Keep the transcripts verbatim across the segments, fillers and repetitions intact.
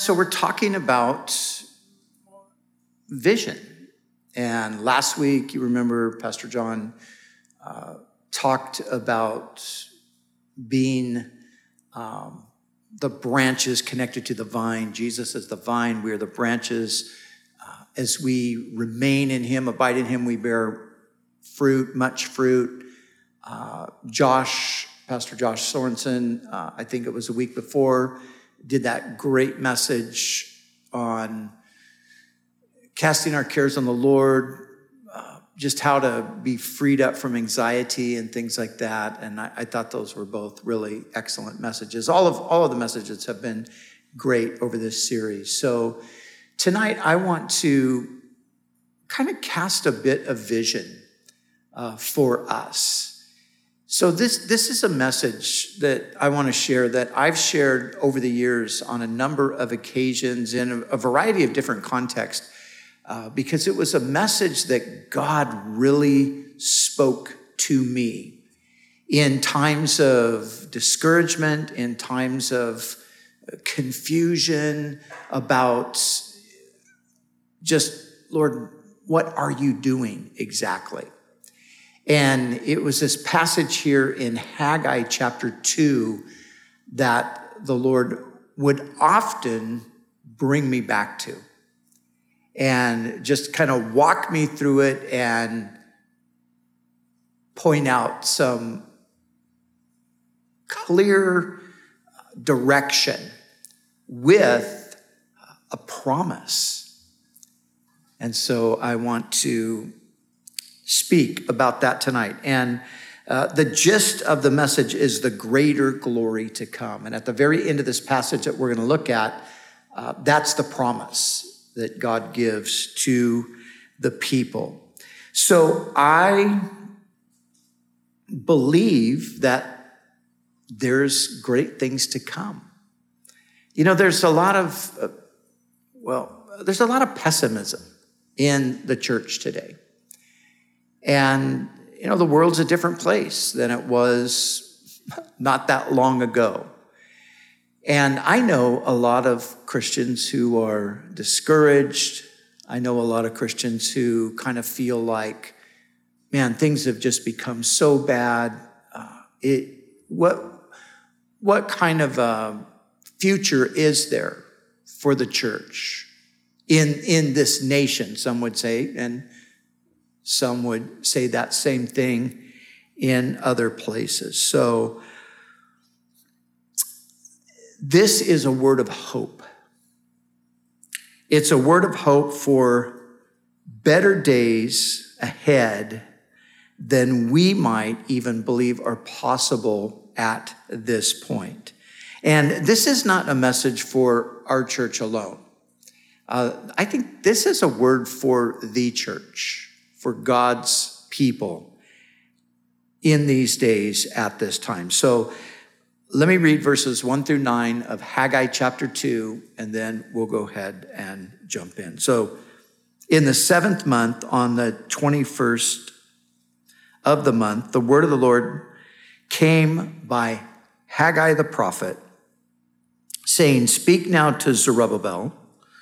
So we're talking about vision. And last week, you remember Pastor John uh, talked about being um, the branches connected to the vine. Jesus is the vine. We are the branches. Uh, as we remain in him, abide in him, we bear fruit, much fruit. Uh, Josh, Pastor Josh Sorensen, uh, I think it was a week before, did that great message on casting our cares on the Lord, uh, just how to be freed up from anxiety and things like that. And I, I thought those were both really excellent messages. All of all of the messages have been great over this series. So tonight I want to kind of cast a bit of vision uh, for us. So this, this is a message that I want to share that I've shared over the years on a number of occasions in a, a variety of different contexts, uh, because it was a message that God really spoke to me in times of discouragement, in times of confusion about just, Lord, what are you doing exactly? And it was this passage here in Haggai chapter two that the Lord would often bring me back to and just kind of walk me through it and point out some clear direction with a promise. And so I want to speak about that tonight. And uh, the gist of the message is the greater glory to come. And at the very end of this passage that we're going to look at, uh, that's the promise that God gives to the people. So I believe that there's great things to come. You know, there's a lot of, uh, well, there's a lot of pessimism in the church today. And, you know, the world's a different place than it was not that long ago. And I know a lot of Christians who are discouraged. I know a lot of Christians who kind of feel like, man, things have just become so bad. Uh, it, what, what kind of a future is there for the church in, in this nation, some would say, and some would say that same thing in other places. So this is a word of hope. It's a word of hope for better days ahead than we might even believe are possible at this point. And this is not a message for our church alone. Uh, I think this is a word for the church, for God's people in these days at this time. So let me read verses one through nine of Haggai chapter two, and then we'll go ahead and jump in. So in the seventh month, on the twenty-first of the month, the word of the Lord came by Haggai the prophet, saying, "Speak now to Zerubbabel,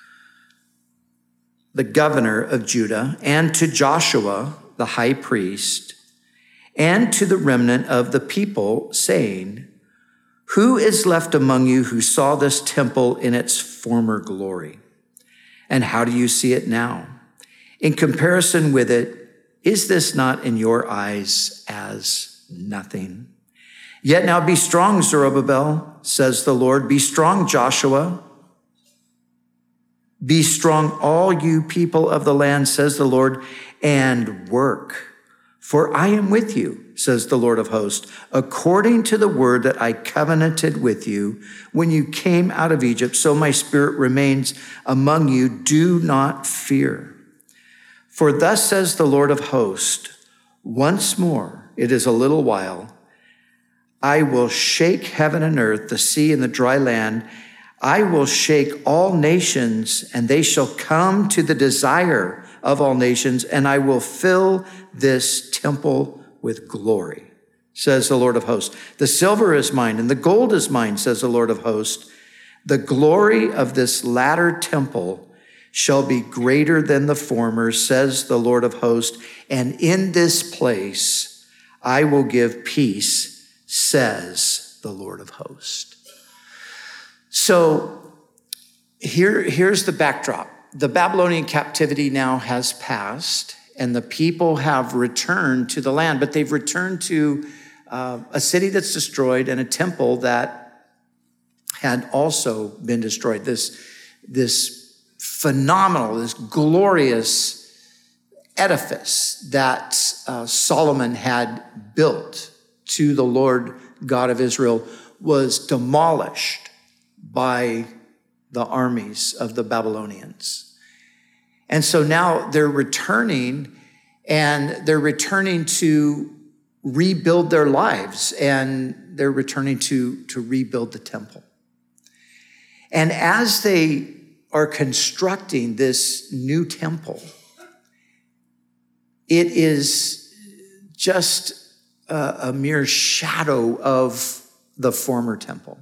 the governor of Judah, and to Joshua, the high priest, and to the remnant of the people, saying, who is left among you who saw this temple in its former glory? And how do you see it now? In comparison with it, is this not in your eyes as nothing? Yet now be strong, Zerubbabel, says the Lord. Be strong, Joshua. Be strong, all you people of the land, says the Lord, and work. For I am with you, says the Lord of hosts, according to the word that I covenanted with you when you came out of Egypt. So my spirit remains among you. Do not fear. For thus says the Lord of hosts, once more, it is a little while, I will shake heaven and earth, the sea and the dry land. I will shake all nations, and they shall come to the desire of all nations, and I will fill this temple with glory, says the Lord of hosts. The silver is mine, and the gold is mine, says the Lord of hosts. The glory of this latter temple shall be greater than the former, says the Lord of hosts, and in this place I will give peace, says the Lord of hosts. So here, here's the backdrop. The Babylonian captivity now has passed, and the people have returned to the land, but they've returned to uh, a city that's destroyed and a temple that had also been destroyed. This, this phenomenal, this glorious edifice that uh, Solomon had built to the Lord God of Israel was demolished by the armies of the Babylonians. And so now they're returning, and they're returning to rebuild their lives, and they're returning to, to rebuild the temple. And as they are constructing this new temple, it is just a, a mere shadow of the former temple.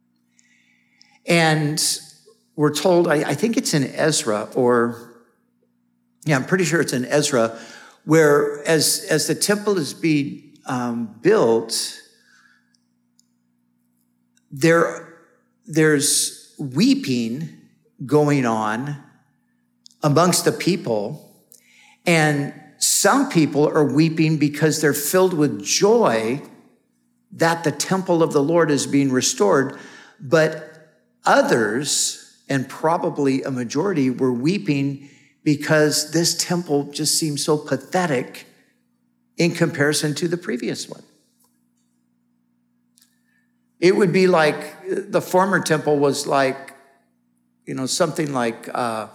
And we're told, I, I think it's in Ezra, or yeah, I'm pretty sure it's in Ezra, where as, as the temple is being um, built, there, there's weeping going on amongst the people, and some people are weeping because they're filled with joy that the temple of the Lord is being restored, but others, and probably a majority, were weeping because this temple just seemed so pathetic in comparison to the previous one. It would be like the former temple was like, you know, something like uh,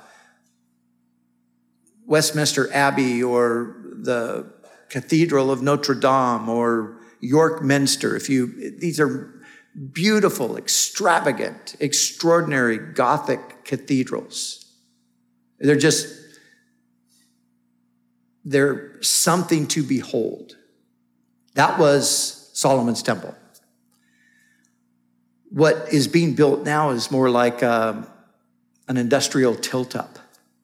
Westminster Abbey or the Cathedral of Notre Dame or York Minster. If you, these are beautiful, extravagant, extraordinary Gothic cathedrals. They're just, they're something to behold. That was Solomon's temple. What is being built now is more like um, an industrial tilt-up.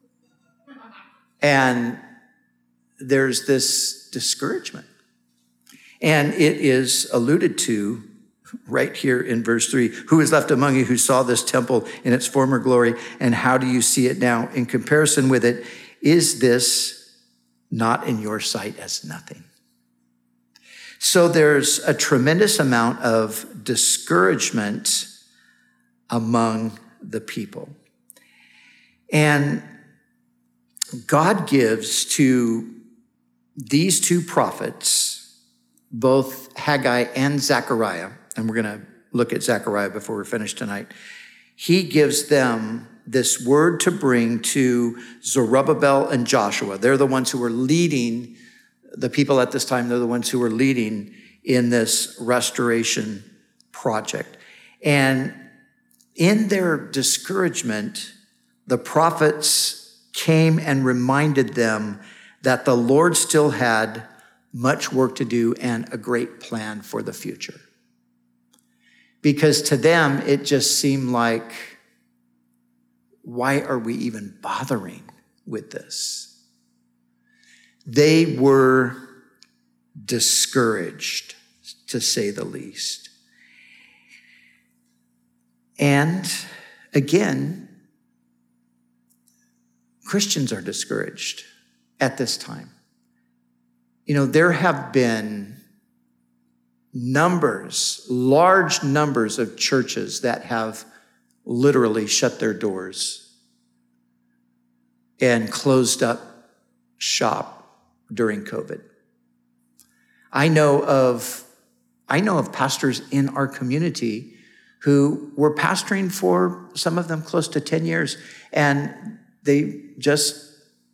And there's this discouragement. And it is alluded to right here in verse three. Who is left among you who saw this temple in its former glory, and how do you see it now in comparison with it? Is this not in your sight as nothing? So there's a tremendous amount of discouragement among the people. And God gives to these two prophets, both Haggai and Zechariah, and we're going to look at Zechariah before we're finished tonight. He gives them this word to bring to Zerubbabel and Joshua. They're the ones who are leading the people at this time. They're the ones who are leading in this restoration project. And in their discouragement, the prophets came and reminded them that the Lord still had much work to do and a great plan for the future. Because to them, it just seemed like, why are we even bothering with this? They were discouraged, to say the least. And again, Christians are discouraged at this time. You know, there have been numbers, large numbers of churches that have literally shut their doors and closed up shop during COVID. I know of, I know of pastors in our community who were pastoring for, some of them, close to ten years, and they just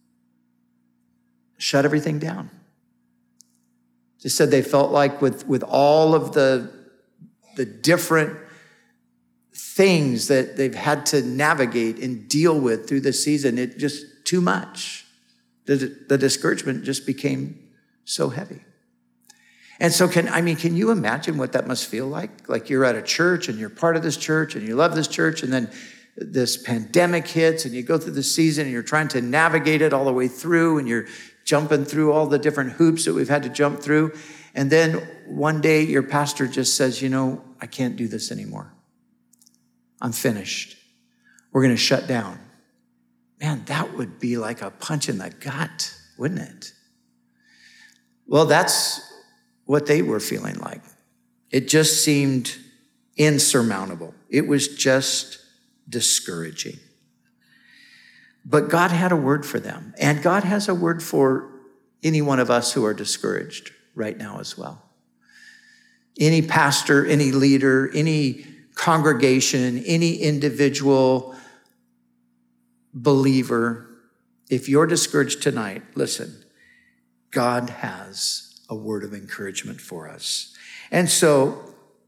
shut everything down. Just said they felt like with, with all of the, the different things that they've had to navigate and deal with through this season, it just too much. The, the discouragement just became so heavy. And so can, I mean, can you imagine what that must feel like? Like you're at a church and you're part of this church and you love this church, and then this pandemic hits and you go through the season and you're trying to navigate it all the way through, and you're jumping through all the different hoops that we've had to jump through. And then one day your pastor just says, you know, I can't do this anymore. I'm finished. We're going to shut down. Man, that would be like a punch in the gut, wouldn't it? Well, that's what they were feeling like. It just seemed insurmountable. It was just discouraging. But God had a word for them, and God has a word for any one of us who are discouraged right now as well. Any pastor, any leader, any congregation, any individual believer, if you're discouraged tonight, listen, God has a word of encouragement for us. And so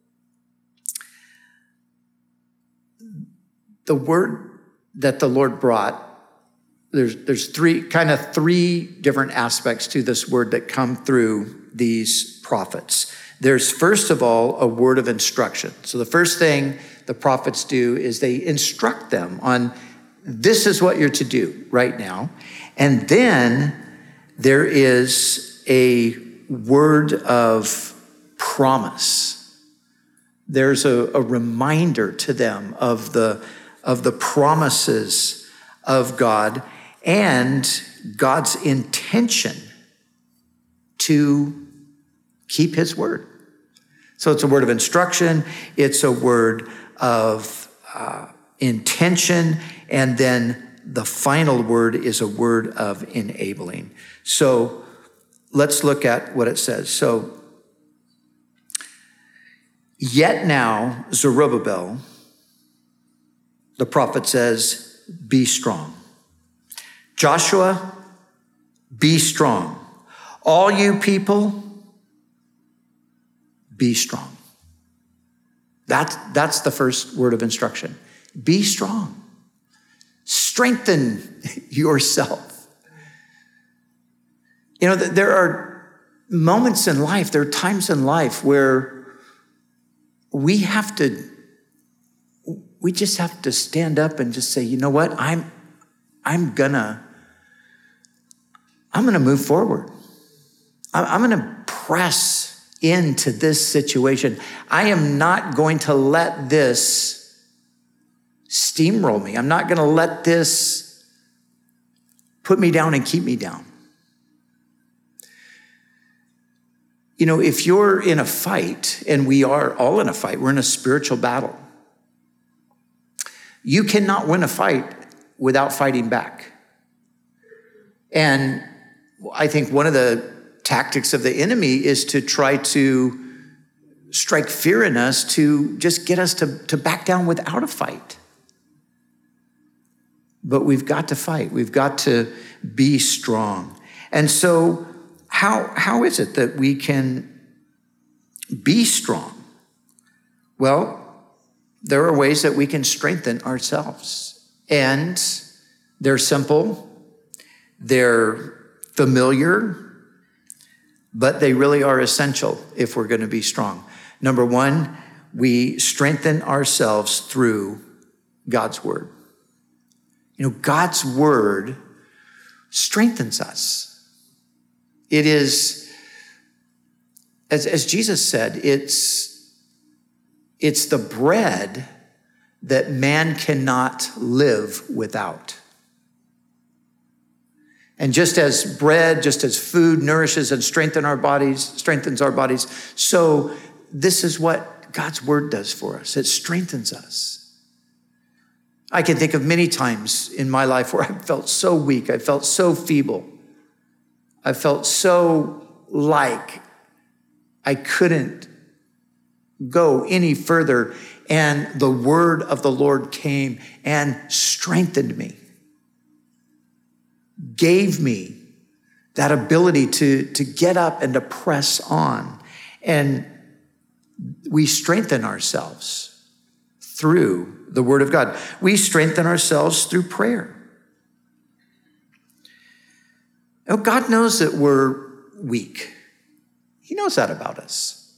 the word that the Lord brought, there's, there's three, kind of three different aspects to this word that come through these prophets. There's, first of all, a word of instruction. So the first thing the prophets do is they instruct them on, this is what you're to do right now. And then there is a word of promise. There's a, a reminder to them of the, of the promises of God and God's intention to keep his word. So it's a word of instruction, it's a word of uh, intention, and then the final word is a word of enabling. So let's look at what it says. So, yet now, Zerubbabel, the prophet says, be strong. Joshua, be strong. All you people, be strong. That's, that's the first word of instruction. Be strong. Strengthen yourself. You know, there are moments in life, there are times in life where we have to, we just have to stand up and just say, you know what, I'm, I'm gonna, I'm gonna move forward. I'm gonna press into this situation. I am not going to let this steamroll me. I'm not going to let this put me down and keep me down. You know, if you're in a fight, and we are all in a fight, we're in a spiritual battle. You cannot win a fight without fighting back. And I think one of the tactics of the enemy is to try to strike fear in us to just get us to, to back down without a fight. But we've got to fight. We've got to be strong. And so how, how is it that we can be strong? Well, there are ways that we can strengthen ourselves. And they're simple, they're familiar, but they really are essential if we're going to be strong. Number one, we strengthen ourselves through God's word. You know, God's word strengthens us. It is, as, as Jesus said, it's, it's the bread that man cannot live without. And just as bread, just as food nourishes and strengthens our bodies, strengthens our bodies, so this is what God's word does for us. It strengthens us. I can think of many times in my life where I felt so weak. I felt so feeble. I felt so like I couldn't go any further. And the word of the Lord came and strengthened me, gave me that ability to, to get up and to press on. And we strengthen ourselves through the word of God. We strengthen ourselves through prayer. Oh, God knows that we're weak. He knows that about us.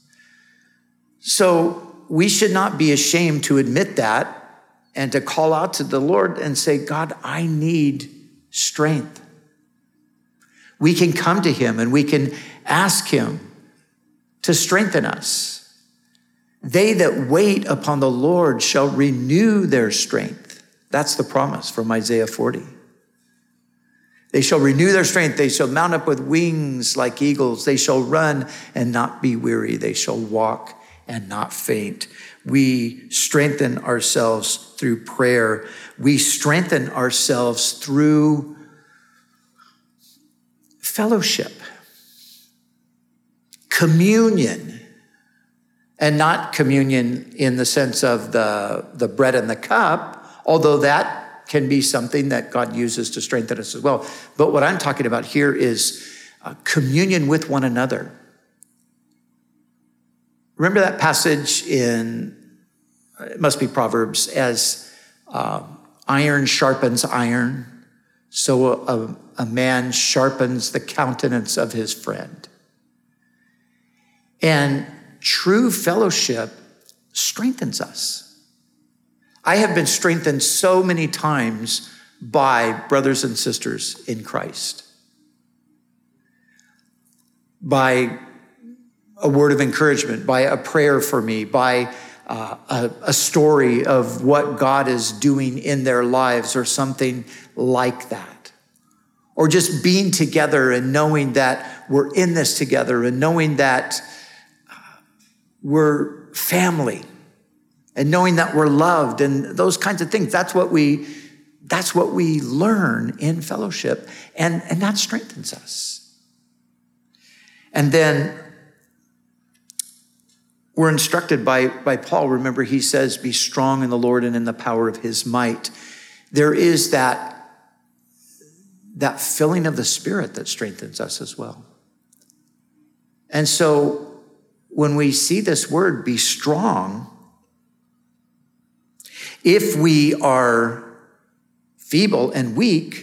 So we should not be ashamed to admit that and to call out to the Lord and say, God, I need strength. We can come to him and we can ask him to strengthen us. They that wait upon the Lord shall renew their strength. That's the promise from Isaiah forty. They shall renew their strength. They shall mount up with wings like eagles. They shall run and not be weary. They shall walk and not faint. We strengthen ourselves through prayer. We strengthen ourselves through fellowship, communion, and not communion in the sense of the, the bread and the cup, although that can be something that God uses to strengthen us as well. But what I'm talking about here is uh, communion with one another. Remember that passage in, it must be Proverbs, as uh, iron sharpens iron, so a, a man sharpens the countenance of his friend. And true fellowship strengthens us. I have been strengthened so many times by brothers and sisters in Christ. By a word of encouragement, by a prayer for me, by uh, a, a story of what God is doing in their lives or something like that. Or just being together and knowing that we're in this together and knowing that we're family. And knowing that we're loved and those kinds of things. That's what we, that's what we learn in fellowship. And, and that strengthens us. And then we're instructed by, by Paul. Remember, he says, be strong in the Lord and in the power of his might. There is that, that filling of the Spirit that strengthens us as well. And so when we see this word, be strong, if we are feeble and weak,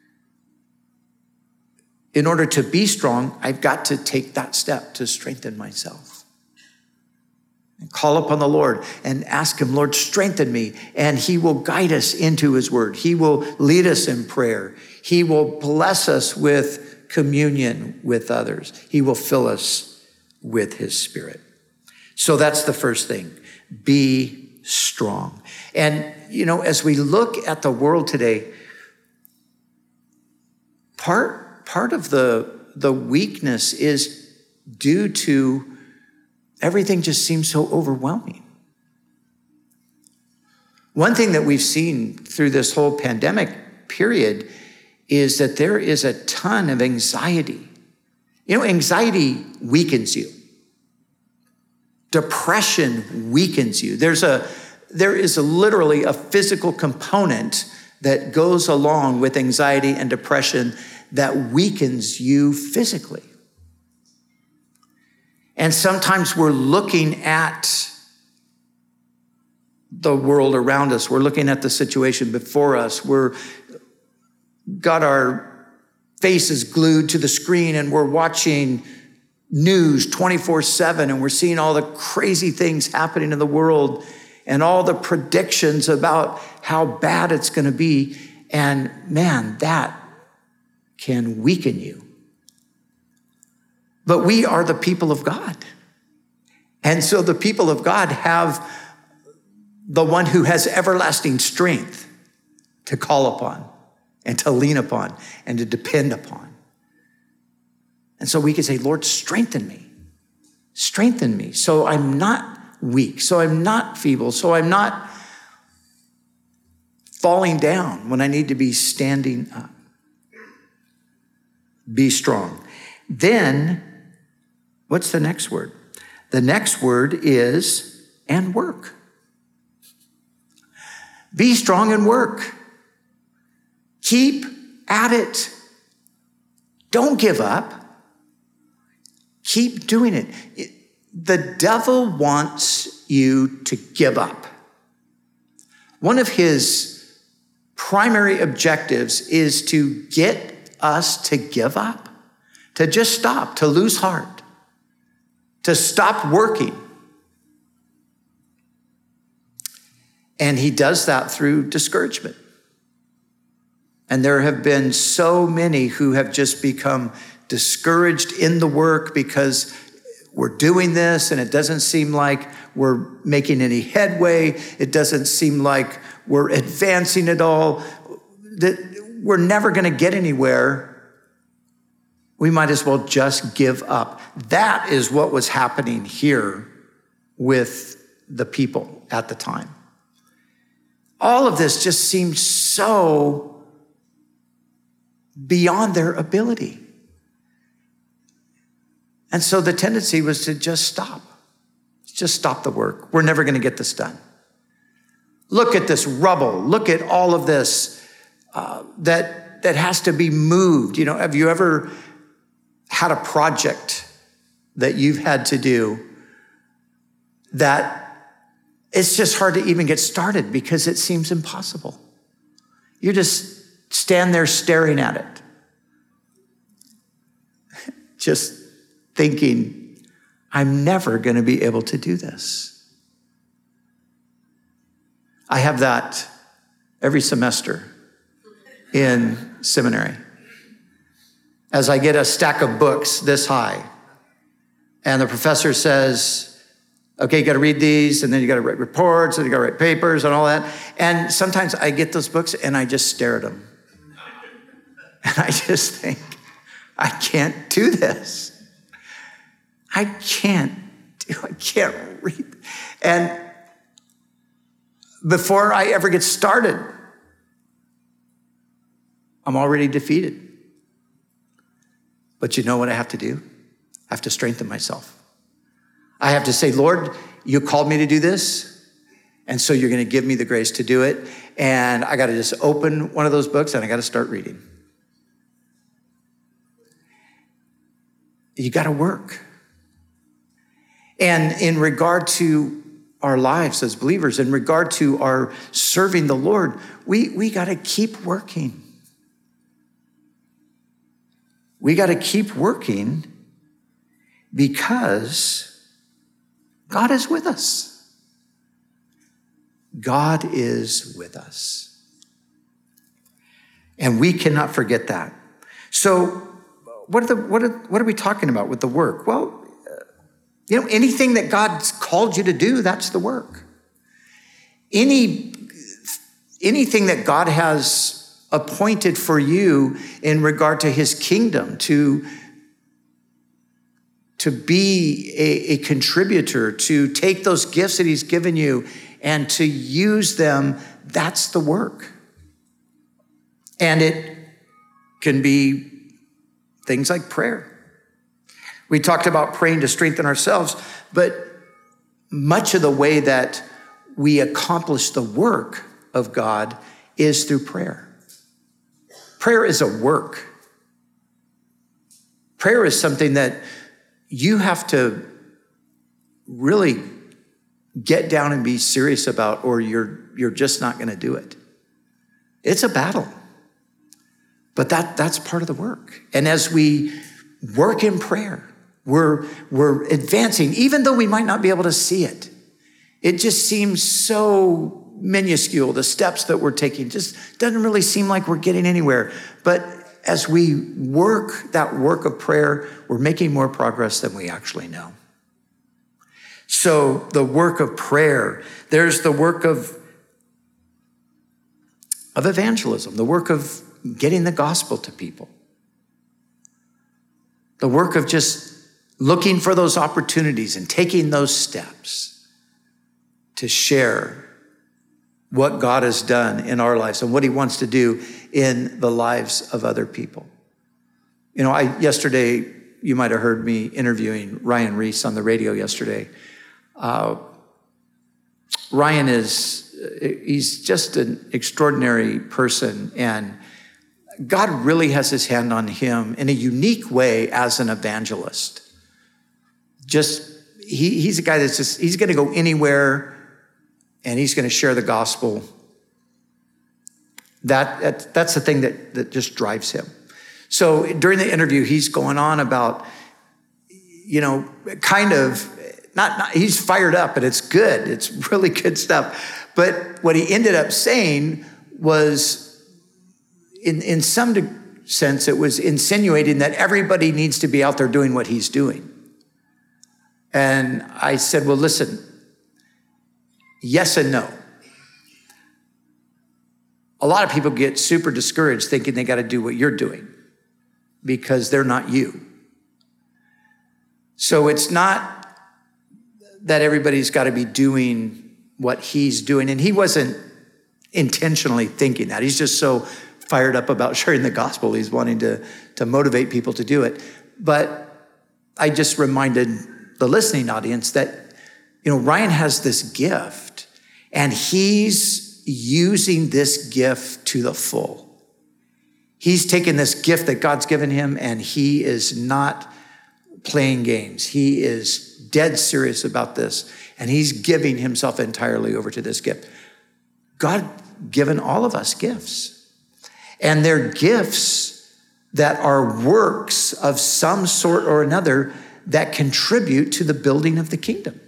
in order to be strong, I've got to take that step to strengthen myself. And call upon the Lord and ask him, Lord, strengthen me. And he will guide us into his word. He will lead us in prayer. He will bless us with communion with others. He will fill us with his Spirit. So that's the first thing. Be strong. And, you know, as we look at the world today, part, part of the, the weakness is due to everything just seems so overwhelming. One thing that we've seen through this whole pandemic period is that there is a ton of anxiety. You know, anxiety weakens you. Depression weakens you. There's a, there is a, literally a physical component that goes along with anxiety and depression that weakens you physically. And sometimes we're looking at the world around us. We're looking at the situation before us. We're got our faces glued to the screen and we're watching news twenty-four seven, and we're seeing all the crazy things happening in the world and all the predictions about how bad it's going to be. And man, that can weaken you. But we are the people of God. And so the people of God have the one who has everlasting strength to call upon and to lean upon and to depend upon. And so we can say, Lord, strengthen me. Strengthen me so I'm not weak, so I'm not feeble, so I'm not falling down when I need to be standing up. Be strong. Then, what's the next word? The next word is, and work. Be strong and work. Keep at it. Don't give up. Keep doing it. it. The devil wants you to give up. One of his primary objectives is to get us to give up, to just stop, to lose heart. to stop working. And he does that through discouragement. And there have been so many who have just become discouraged in the work because we're doing this and it doesn't seem like we're making any headway. It doesn't seem like we're advancing at all. That we're never going to get anywhere. We might as well just give up. That is what was happening here with the people at the time. All of this just seemed so beyond their ability. And so the tendency was to just stop. Just stop the work. We're never going to get this done. Look at this rubble. Look at all of this uh, that, that has to be moved. You know, have you ever had a project that you've had to do that it's just hard to even get started because it seems impossible? You just stand there staring at it, just thinking, I'm never going to be able to do this. I have that every semester in seminary. As I get a stack of books this high, and the professor says, okay, you got to read these, and then you got to write reports, and you got to write papers and all that. And sometimes I get those books and I just stare at them. And I just think, I can't do this. I can't do, I can't read. And before I ever get started, I'm already defeated. But you know what I have to do? I have to strengthen myself. I have to say, Lord, you called me to do this, and so you're going to give me the grace to do it. And I got to just open one of those books and I got to start reading. You got to work. And in regard to our lives as believers, in regard to our serving the Lord, we, we got to keep working. We got to keep working because God is with us. God is with us. And we cannot forget that. So what are, the, what are, what are we talking about with the work? Well, you know, anything that God's called you to do, that's the work. Any, anything that God has appointed for you in regard to his kingdom, to, to be a, a contributor, to take those gifts that he's given you and to use them, that's the work. And it can be things like prayer. We talked about praying to strengthen ourselves, but much of the way that we accomplish the work of God is through prayer. Prayer is a work. Prayer is something that you have to really get down and be serious about, or you're, you're just not going to do it. It's a battle, but that, that's part of the work. And as we work in prayer, We're, we're advancing, even though we might not be able to see it. It just seems so minuscule. The steps that we're taking just doesn't really seem like we're getting anywhere. But as we work that work of prayer, we're making more progress than we actually know. So the work of prayer, there's the work of, of evangelism, the work of getting the gospel to people, the work of just looking for those opportunities and taking those steps to share what God has done in our lives and what he wants to do in the lives of other people. You know, I yesterday, you might have heard me interviewing Ryan Reese on the radio yesterday. Uh, Ryan is, he's just an extraordinary person, and God really has his hand on him in a unique way as an evangelist. Just, he, he's a guy that's just, he's going to go anywhere and he's going to share the gospel. That, that that's the thing that, that just drives him. So during the interview, he's going on about, you know, kind of, not, not, he's fired up and it's good. It's really good stuff. But what he ended up saying was, in, in some de- sense, it was insinuating that everybody needs to be out there doing what he's doing. And I said, well, listen, yes and no. A lot of people get super discouraged thinking they got to do what you're doing because they're not you. So it's not that everybody's got to be doing what he's doing. And he wasn't intentionally thinking that. He's just so fired up about sharing the gospel. He's wanting to, to motivate people to do it. But I just reminded the listening audience that, you know, Ryan has this gift and he's using this gift to the full. He's taken this gift that God's given him and he is not playing games. He is dead serious about this and he's giving himself entirely over to this gift. God given all of us gifts, and they're gifts that are works of some sort or another that contribute to the building of the kingdom.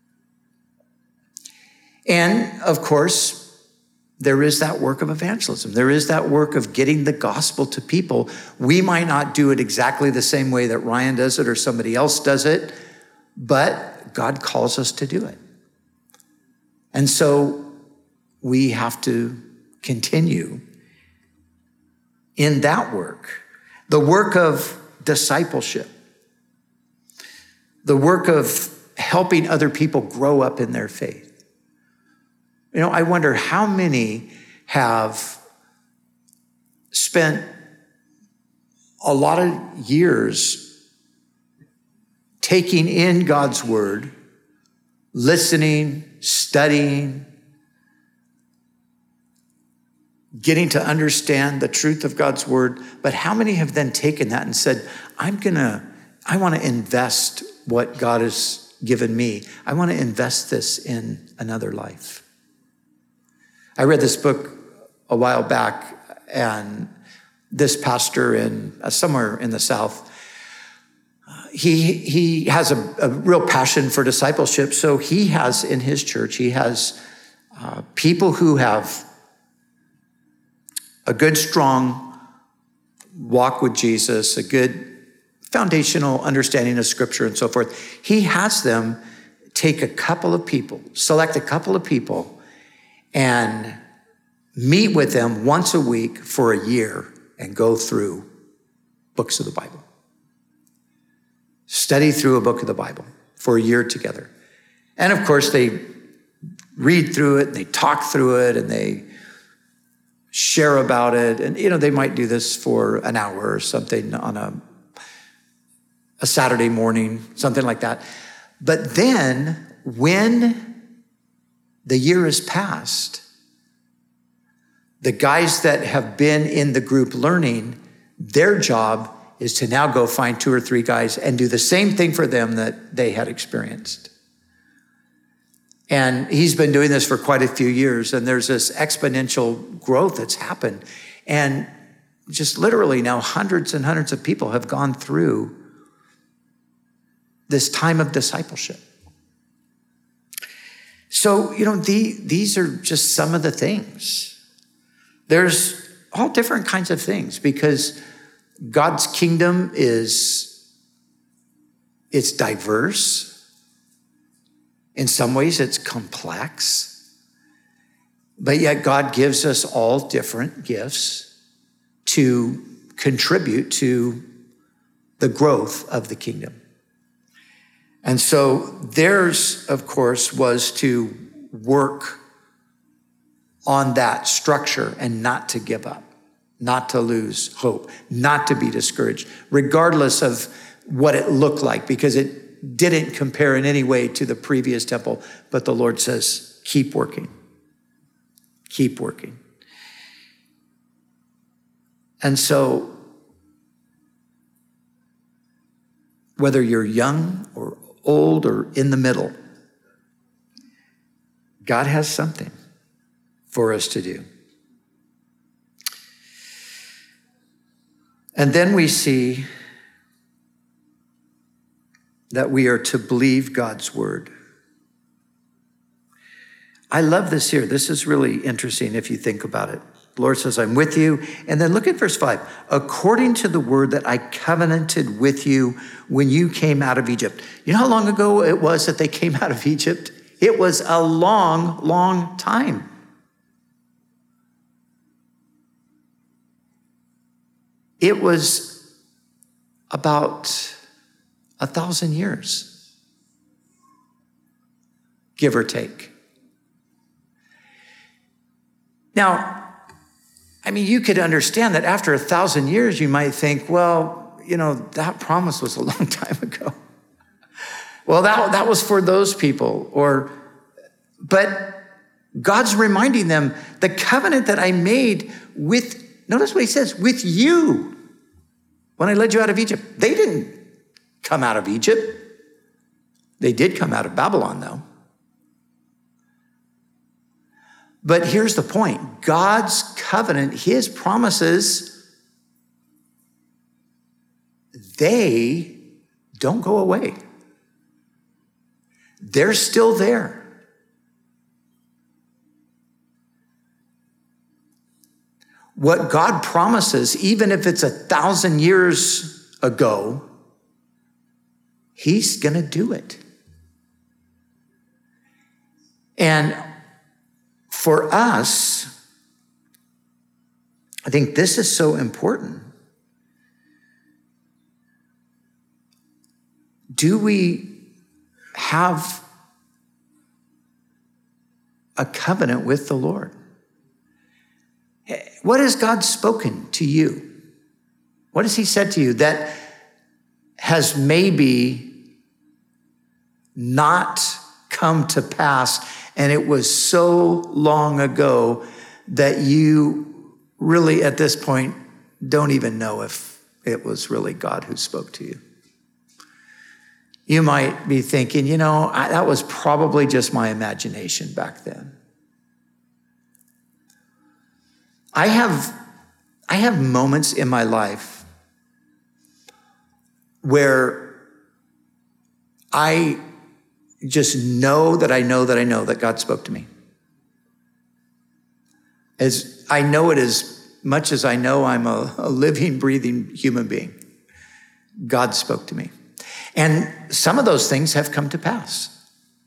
And of course, there is that work of evangelism. There is that work of getting the gospel to people. We might not do it exactly the same way that Ryan does it or somebody else does it, but God calls us to do it. And so we have to continue in that work, the work of discipleship, the work of helping other people grow up in their faith. You know, I wonder how many have spent a lot of years taking in God's word, listening, studying, getting to understand the truth of God's word. But how many have then taken that and said, I'm gonna, I want to invest what God has given me. I want to invest this in another life. I read this book a while back, and this pastor in uh, somewhere in the South, uh, he he has a, a real passion for discipleship. So he has in his church, he has uh, people who have a good, strong walk with Jesus, a good foundational understanding of Scripture and so forth. He has them take a couple of people, select a couple of people, and meet with them once a week for a year and go through books of the Bible. Study through a book of the Bible for a year together. And of course, they read through it, and they talk through it, and they share about it. And, you know, they might do this for an hour or something on a, a Saturday morning, something like that. But then when the year is past, the guys that have been in the group learning, their job is to now go find two or three guys and do the same thing for them that they had experienced. And he's been doing this for quite a few years, and there's this exponential growth that's happened. And just literally now hundreds and hundreds of people have gone through this time of discipleship. So, you know, the, these are just some of the things. There's all different kinds of things because God's kingdom is, it's diverse. In some ways, it's complex. But yet God gives us all different gifts to contribute to the growth of the kingdom. And so theirs, of course, was to work on that structure and not to give up, not to lose hope, not to be discouraged, regardless of what it looked like, because it didn't compare in any way to the previous temple. But the Lord says, keep working, keep working. And so whether you're young or old or in the middle, God has something for us to do. And then we see that we are to believe God's word. I love this here. This is really interesting if you think about it. The Lord says, I'm with you. And then look at verse five. According to the word that I covenanted with you when you came out of Egypt. You know how long ago it was that they came out of Egypt? It was a long, long time. It was about a thousand years, give or take. Now, I mean, you could understand that after a thousand years, you might think, well, you know, that promise was a long time ago. Well, that, that was for those people. Or, but God's reminding them, the covenant that I made with, notice what he says, with you, when I led you out of Egypt. They didn't come out of Egypt. They did come out of Babylon, though. But here's the point. God's covenant, his promises, they don't go away. They're still there. What God promises, even if it's a thousand years ago, he's going to do it. And for us, I think this is so important. Do we have a covenant with the Lord? What has God spoken to you? What has he said to you that has maybe not come to pass, and it was so long ago that you really at this point don't even know if it was really God who spoke to you? You might be thinking, you know, I, that was probably just my imagination back then. I have, I have moments in my life where I just know that I know that I know that God spoke to me. As I know it as much as I know I'm a, a living, breathing human being. God spoke to me. And some of those things have come to pass.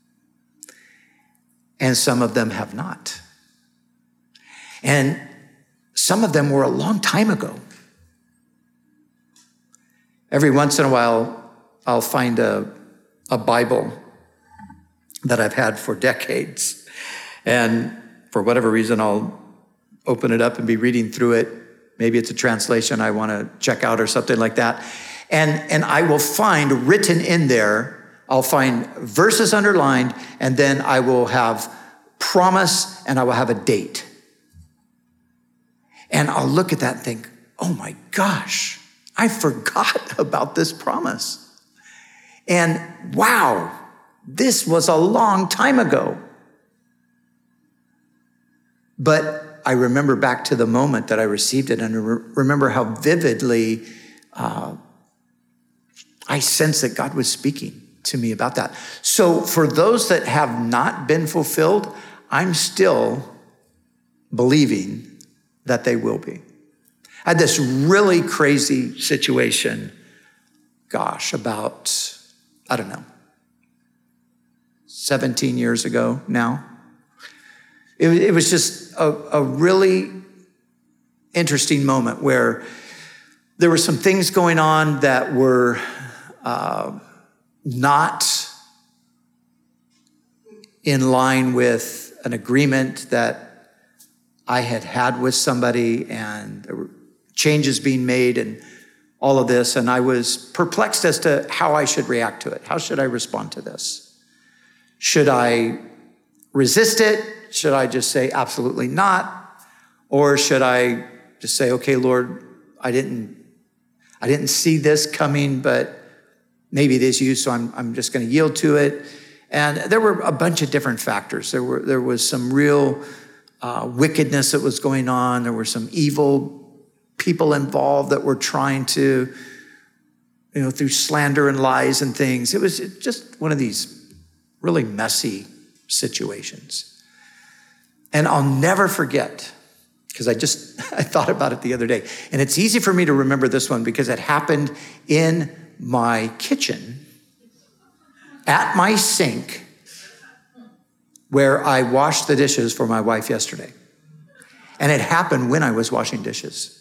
And some of them have not. And some of them were a long time ago. Every once in a while, I'll find a, a Bible that I've had for decades. And for whatever reason, I'll open it up and be reading through it. Maybe it's a translation I want to check out or something like that. And, and I will find written in there, I'll find verses underlined, and then I will have promise and I will have a date. And I'll look at that and think, oh my gosh, I forgot about this promise. And wow, this was a long time ago. But I remember back to the moment that I received it, and I re- remember how vividly uh, I sensed that God was speaking to me about that. So for those that have not been fulfilled, I'm still believing that they will be. I had this really crazy situation, gosh, about, I don't know, seventeen years ago now. It, it was just a, a really interesting moment where there were some things going on that were uh, not in line with an agreement that I had had with somebody, and there were changes being made and all of this. And I was perplexed as to how I should react to it. How should I respond to this? Should I resist it? Should I just say absolutely not? Or should I just say, okay, Lord, I didn't, I didn't see this coming, but maybe it is you, so I'm, I'm just going to yield to it. And there were a bunch of different factors. There were, there was some real uh, wickedness that was going on. There were some evil people involved that were trying to you know, through slander and lies and things. It was just one of these really messy situations. And I'll never forget, because I just, I thought about it the other day. And it's easy for me to remember this one because it happened in my kitchen, at my sink, where I washed the dishes for my wife yesterday. And it happened when I was washing dishes.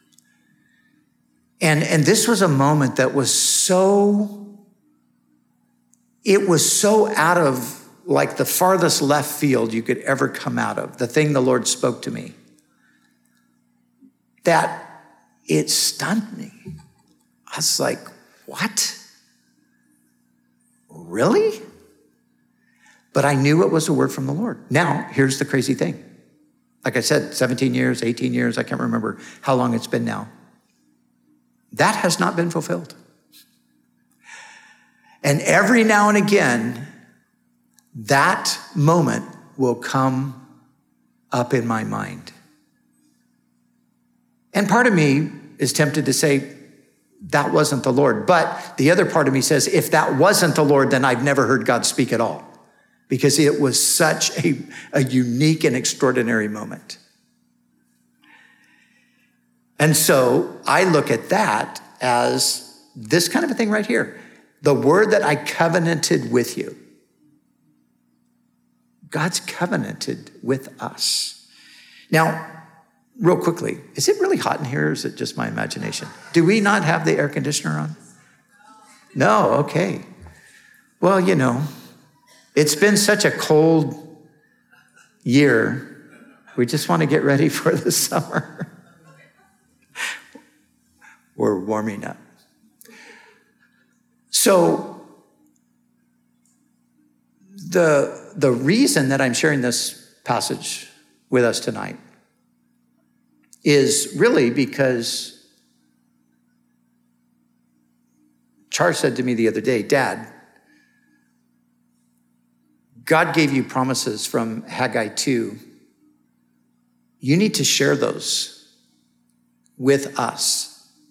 And, and this was a moment that was so, it was so out of like the farthest left field you could ever come out of, the thing the Lord spoke to me, that it stunned me. I was like, what? Really? But I knew it was a word from the Lord. Now, here's the crazy thing. Like I said, seventeen years, eighteen years, I can't remember how long it's been now. That has not been fulfilled. And every now and again, that moment will come up in my mind. And part of me is tempted to say, that wasn't the Lord. But the other part of me says, if that wasn't the Lord, then I've never heard God speak at all. Because it was such a, a unique and extraordinary moment. And so I look at that as this kind of a thing right here. The word that I covenanted with you. God's covenanted with us. Now, real quickly, is it really hot in here or is it just my imagination? Do we not have the air conditioner on? No, okay. Well, you know, it's been such a cold year. We just want to get ready for the summer. We're warming up. So the, the reason that I'm sharing this passage with us tonight is really because Char said to me the other day, Dad, God gave you promises from Haggai two. You need to share those with us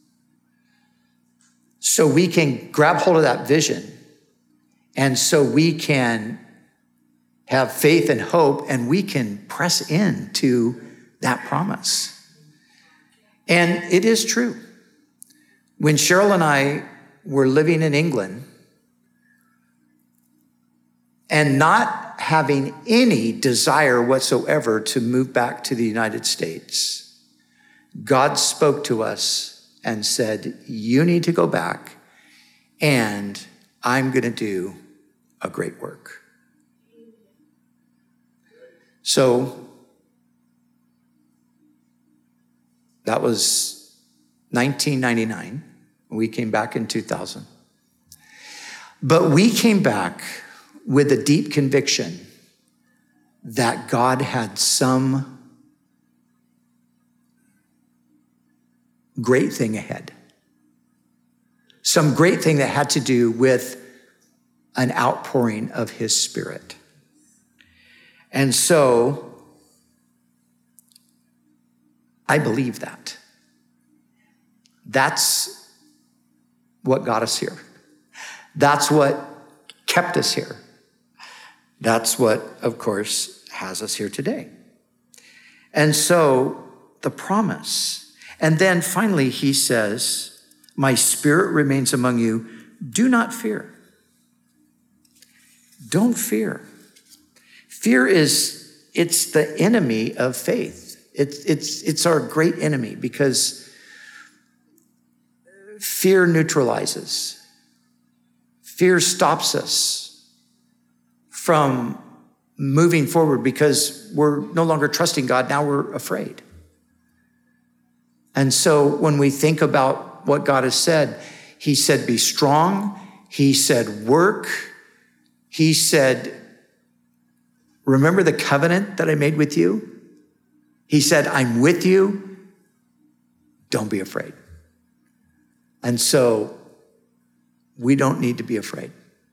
so we can grab hold of that vision and so we can have faith and hope and we can press into that promise. And it is true. When Cheryl and I were living in England and not having any desire whatsoever to move back to the United States, God spoke to us and said, you need to go back and I'm going to do a great work. So that was nineteen ninety-nine. We came back in two thousand. But we came back with a deep conviction that God had some great thing ahead. Some great thing that had to do with an outpouring of his Spirit. And so I believe that. That's what got us here. That's what kept us here. That's what, of course, has us here today. And so the promise. And then finally, he says, my Spirit remains among you. Do not fear. Don't fear. Fear is, it's the enemy of faith. It's, it's, it's our great enemy because fear neutralizes. Fear stops us from moving forward because we're no longer trusting God. Now we're afraid. And so when we think about what God has said, he said, be strong. He said, work. He said, remember the covenant that I made with you? He said, I'm with you. Don't be afraid. And so we don't need to be afraid.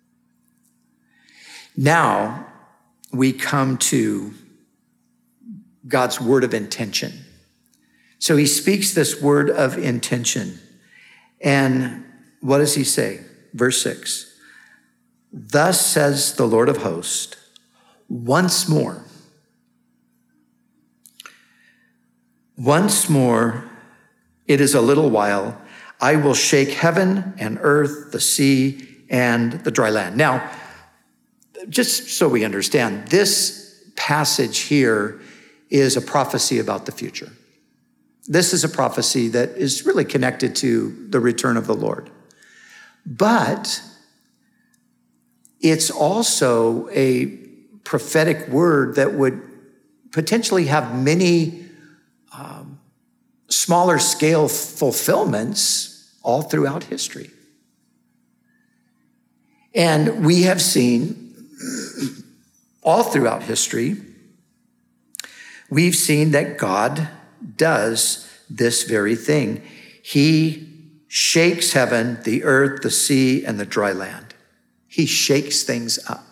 Now we come to God's word of intention. So he speaks this word of intention. And what does he say? Verse six. Thus says the Lord of hosts, once more, once more, it is a little while, I will shake heaven and earth, the sea, and the dry land. Now, just so we understand, this passage here is a prophecy about the future. This is a prophecy that is really connected to the return of the Lord. But it's also a prophetic word that would potentially have many um, smaller scale fulfillments all throughout history. And we have seen all throughout history, we've seen that God does this very thing. He shakes heaven, the earth, the sea, and the dry land. He shakes things up.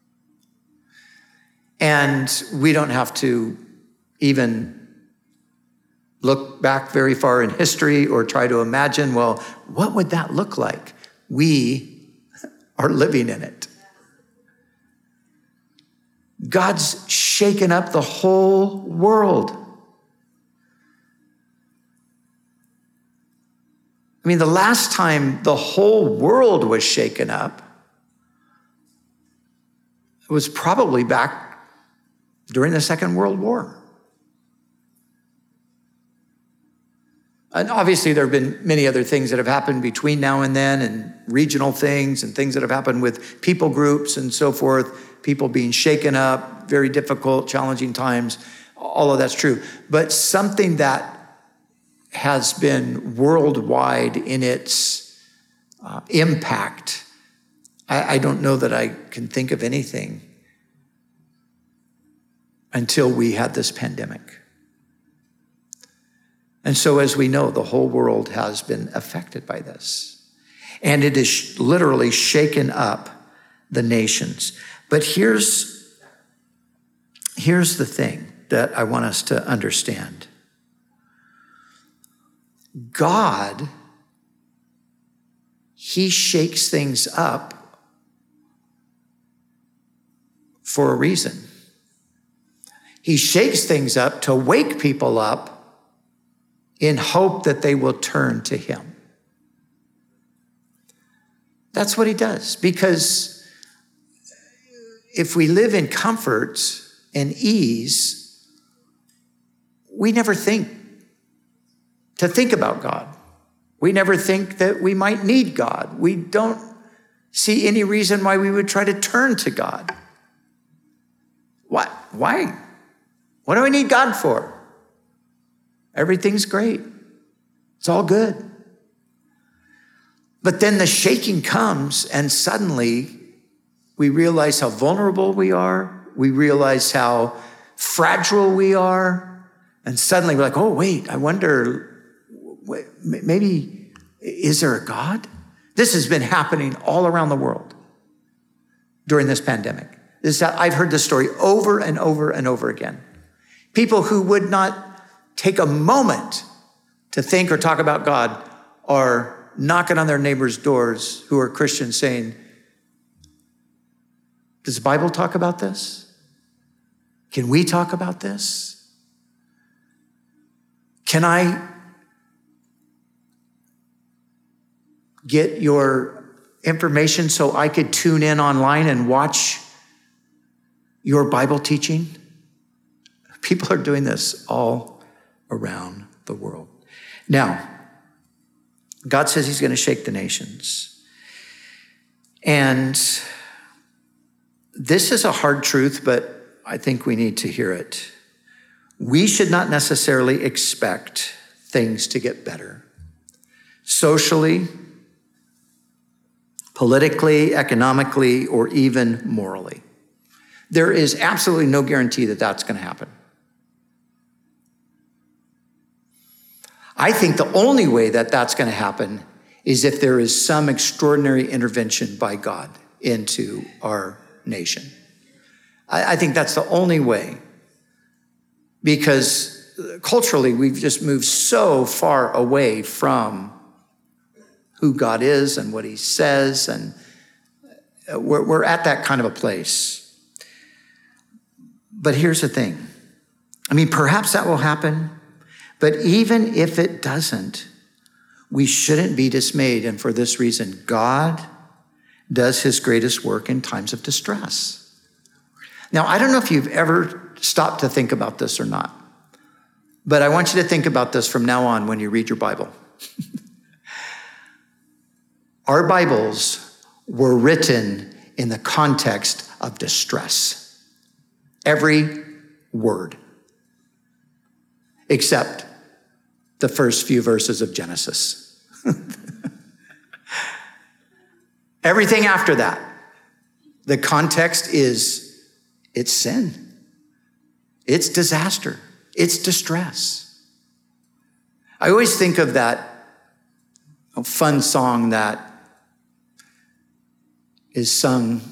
And we don't have to even look back very far in history or try to imagine, well, what would that look like? We are living in it. God's shaken up the whole world. I mean, the last time the whole world was shaken up, it was probably back during the Second World War. And obviously there have been many other things that have happened between now and then, and regional things and things that have happened with people groups and so forth, people being shaken up, very difficult, challenging times. All of that's true. But something that has been worldwide in its uh, impact, I, I don't know that I can think of anything until we had this pandemic. And so as we know, the whole world has been affected by this. And it is literally shaken up the nations. But here's, here's the thing that I want us to understand. God, he shakes things up for a reason. He shakes things up to wake people up in hope that they will turn to him. That's what he does, because if we live in comfort and ease, we never think to think about God. We never think that we might need God. We don't see any reason why we would try to turn to God. What? Why? What do I need God for? Everything's great. It's all good. But then the shaking comes, and suddenly we realize how vulnerable we are. We realize how fragile we are. And suddenly we're like, oh, wait, I wonder, maybe, is there a God? This has been happening all around the world during this pandemic. This is, I've heard this story over and over and over again. People who would not take a moment to think or talk about God are knocking on their neighbors' doors who are Christians saying, does the Bible talk about this? Can we talk about this? Can I get your information so I could tune in online and watch your Bible teaching? People are doing this all around the world. Now, God says he's going to shake the nations. And this is a hard truth, but I think we need to hear it. We should not necessarily expect things to get better. Socially, politically, economically, or even morally. There is absolutely no guarantee that that's going to happen. I think the only way that that's going to happen is if there is some extraordinary intervention by God into our nation. I, I think that's the only way, because culturally we've just moved so far away from who God is and what he says, and we're, we're at that kind of a place. But here's the thing. I mean, perhaps that will happen, but even if it doesn't, we shouldn't be dismayed. And for this reason, God does his greatest work in times of distress. Now, I don't know if you've ever stopped to think about this or not, but I want you to think about this from now on when you read your Bible. Our Bibles were written in the context of distress. Every word, except the first few verses of Genesis. Everything after that, the context is it's sin, it's disaster, it's distress. I always think of that fun song that is sung.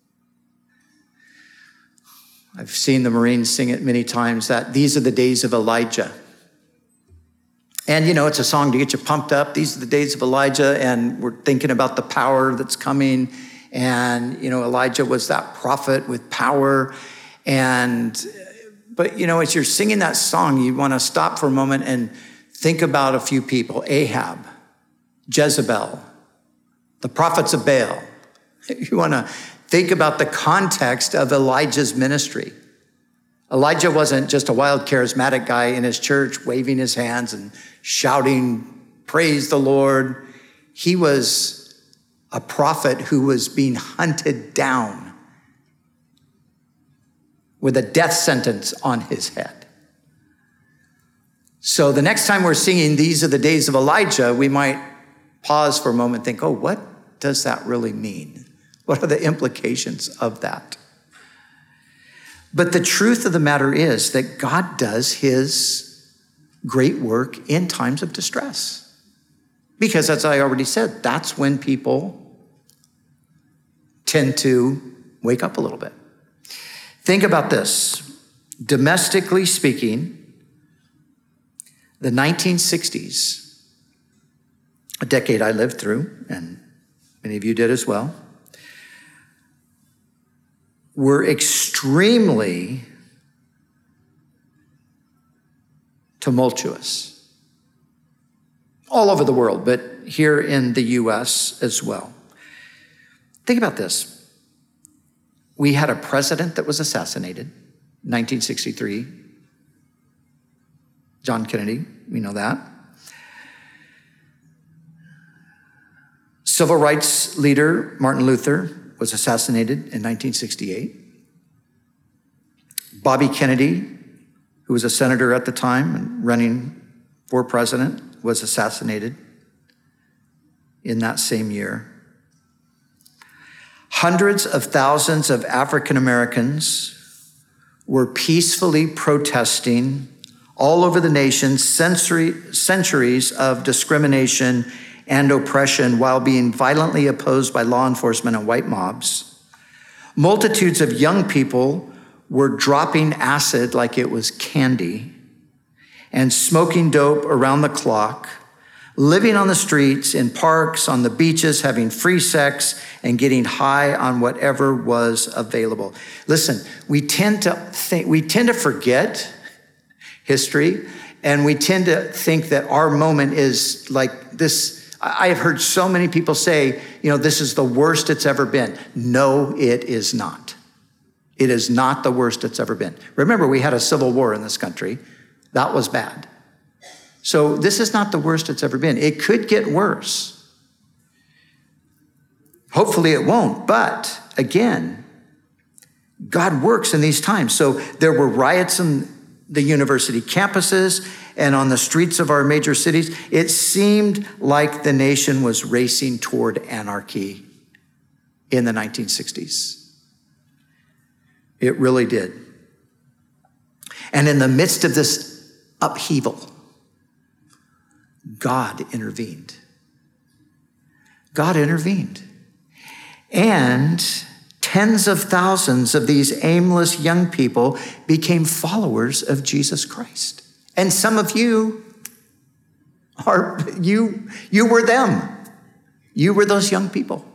I've seen the Marines sing it many times, that these are the days of Elijah. And, you know, it's a song to get you pumped up. These are the days of Elijah, and we're thinking about the power that's coming. And, you know, Elijah was that prophet with power. And, but, you know, as you're singing that song, you want to stop for a moment and think about a few people. Ahab, Jezebel, the prophets of Baal. You want to think about the context of Elijah's ministry. Elijah wasn't just a wild, charismatic guy in his church waving his hands and shouting, praise the Lord. He was a prophet who was being hunted down with a death sentence on his head. So the next time we're singing These Are the Days of Elijah, we might pause for a moment and think, oh, what does that really mean? What are the implications of that? But the truth of the matter is that God does his great work in times of distress. Because as I already said, that's when people tend to wake up a little bit. Think about this. Domestically speaking, the nineteen sixties, a decade I lived through, and many of you did as well, were extremely tumultuous all over the world, but here in the U S as well. Think about this. We had a president that was assassinated, nineteen sixty-three, John Kennedy, we know that. Civil rights leader Martin Luther was assassinated in nineteen sixty-eight. Bobby Kennedy, who was a senator at the time and running for president, was assassinated in that same year. Hundreds of thousands of African Americans were peacefully protesting all over the nation century, centuries of discrimination and oppression while being violently opposed by law enforcement and white mobs. Multitudes of young people were dropping acid like it was candy and smoking dope around the clock, living on the streets, in parks, on the beaches, having free sex, and getting high on whatever was available. Listen, we tend to think, we tend to forget history, and we tend to think that our moment is like this. I have heard so many people say, you know, this is the worst it's ever been. No, it is not. It is not the worst it's ever been. Remember, we had a civil war in this country. That was bad. So this is not the worst it's ever been. It could get worse. Hopefully it won't. But again, God works in these times. So there were riots in the university campuses and on the streets of our major cities. It seemed like the nation was racing toward anarchy in the nineteen sixties. It really did. And in the midst of this upheaval, God intervened. God intervened. And tens of thousands of these aimless young people became followers of Jesus Christ. And some of you are, you, you were them. You were those young people.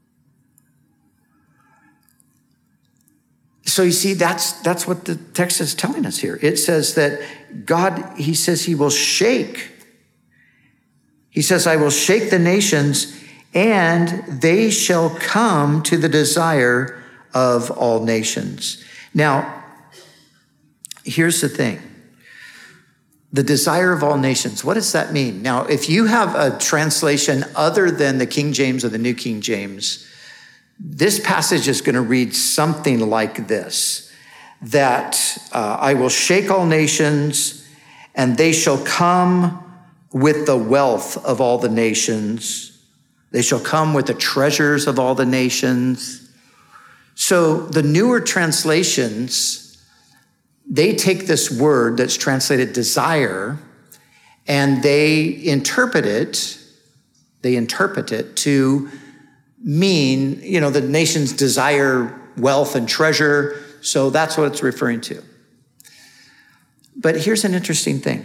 So you see, that's that's what the text is telling us here. It says that God, he says he will shake. He says, I will shake the nations, and they shall come to the desire of all nations. Now, here's the thing. The desire of all nations, what does that mean? Now, if you have a translation other than the King James or the New King James, this passage is going to read something like this, that uh, I will shake all nations, and they shall come with the wealth of all the nations. They shall come with the treasures of all the nations. So the newer translations, they take this word that's translated desire, and they interpret it, they interpret it to mean, you know, the nations desire wealth and treasure, so that's what it's referring to. But here's an interesting thing.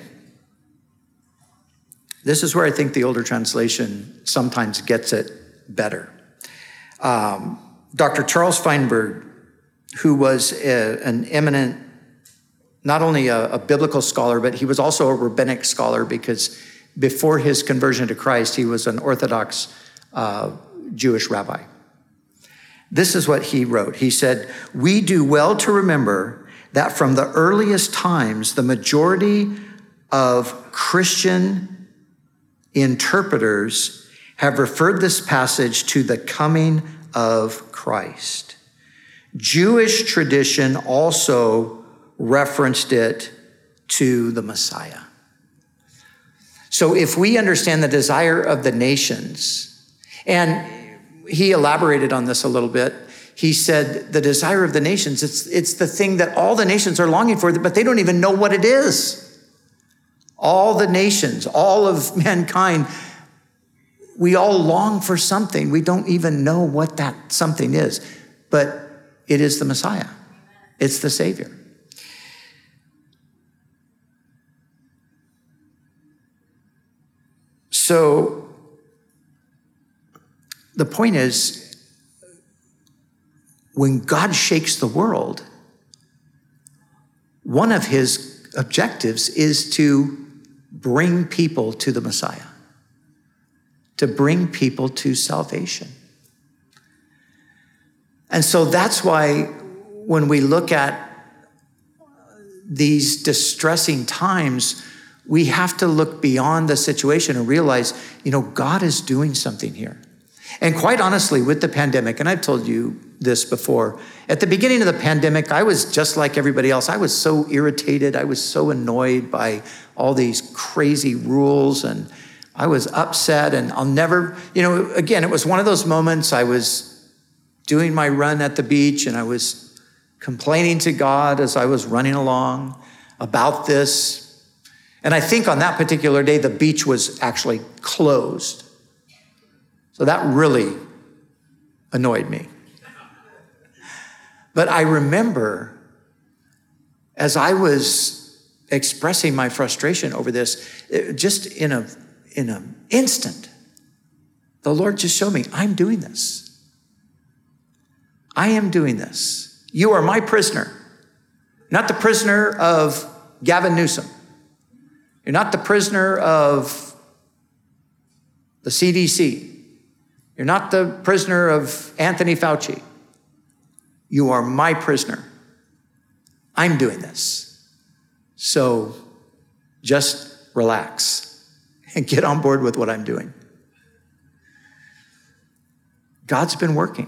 This is where I think the older translation sometimes gets it better. Um, Doctor Charles Feinberg, who was a, an eminent, not only a, a biblical scholar, but he was also a rabbinic scholar, because before his conversion to Christ, he was an Orthodox uh, Jewish rabbi. This is what he wrote. He said, we do well to remember that from the earliest times, the majority of Christian interpreters have referred this passage to the coming of Christ. Jewish tradition also referenced it to the Messiah. So if we understand the desire of the nations, and he elaborated on this a little bit, he said the desire of the nations, it's, it's the thing that all the nations are longing for, but they don't even know what it is. All the nations, all of mankind, we all long for something. We don't even know what that something is, but it is the Messiah. It's the Savior. So the point is, when God shakes the world, one of his objectives is to bring people to the Messiah, to bring people to salvation. And so that's why when we look at these distressing times, we have to look beyond the situation and realize, you know, God is doing something here. And quite honestly, with the pandemic, and I've told you this before, at the beginning of the pandemic, I was just like everybody else. I was so irritated. I was so annoyed by all these crazy rules, and I was upset, and I'll never, you know, again, it was one of those moments. I was doing my run at the beach, and I was complaining to God as I was running along about this. And I think on that particular day, the beach was actually closed. So that really annoyed me. But I remember as I was expressing my frustration over this, it, just in a in an instant, the Lord just showed me, I'm doing this. I am doing this. You are my prisoner, not the prisoner of Gavin Newsom. You're not the prisoner of the C D C. You're not the prisoner of Anthony Fauci. You are my prisoner. I'm doing this. So just relax and get on board with what I'm doing. God's been working.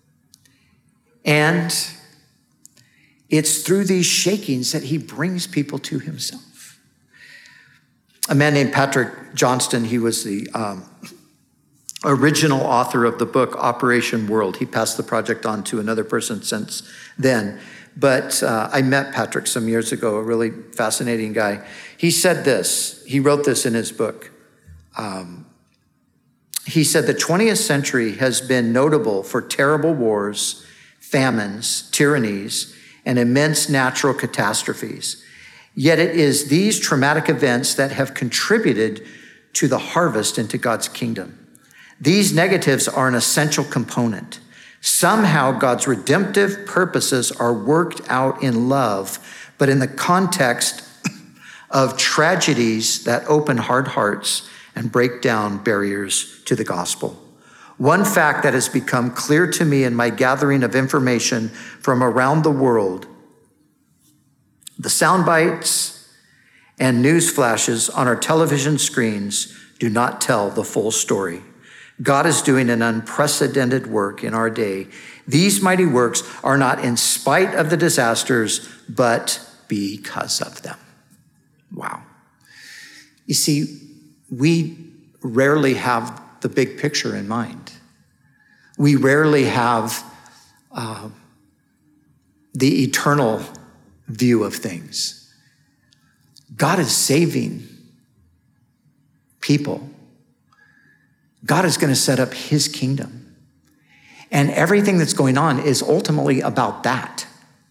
And it's through these shakings that he brings people to himself. A man named Patrick Johnston, he was the um, original author of the book Operation World. He passed the project on to another person since then. But uh, I met Patrick some years ago, a really fascinating guy. He said this, he wrote this in his book. Um, he said, the twentieth century has been notable for terrible wars, famines, tyrannies, and immense natural catastrophes. Yet it is these traumatic events that have contributed to the harvest into God's kingdom. These negatives are an essential component. Somehow God's redemptive purposes are worked out in love, but in the context of tragedies that open hard hearts and break down barriers to the gospel. One fact that has become clear to me in my gathering of information from around the world: the sound bites and news flashes on our television screens do not tell the full story. God is doing an unprecedented work in our day. These mighty works are not in spite of the disasters, but because of them. Wow. You see, we rarely have the big picture in mind. We rarely have uh, the eternal view of things. God is saving people. God is going to set up his kingdom. And everything that's going on is ultimately about that.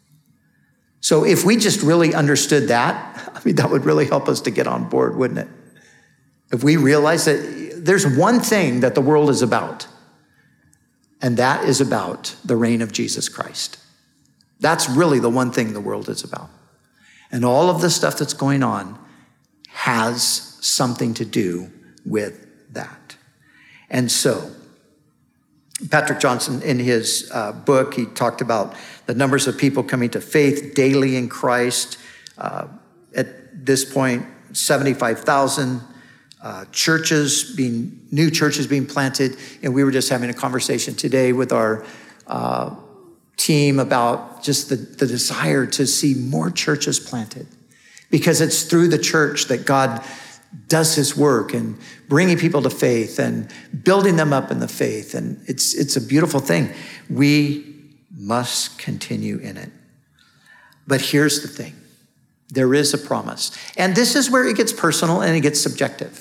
So if we just really understood that, I mean, that would really help us to get on board, wouldn't it? If we realize that there's one thing that the world is about, and that is about the reign of Jesus Christ. That's really the one thing the world is about. And all of the stuff that's going on has something to do with that. And so, Patrick Johnson, in his uh, book, he talked about the numbers of people coming to faith daily in Christ. Uh, at this point, seventy-five thousand uh, churches being, new churches being planted. And we were just having a conversation today with our uh, team about just the, the desire to see more churches planted, because it's through the church that God does his work and bringing people to faith and building them up in the faith. And it's, it's a beautiful thing. We must continue in it. But here's the thing. There is a promise. And this is where it gets personal and it gets subjective.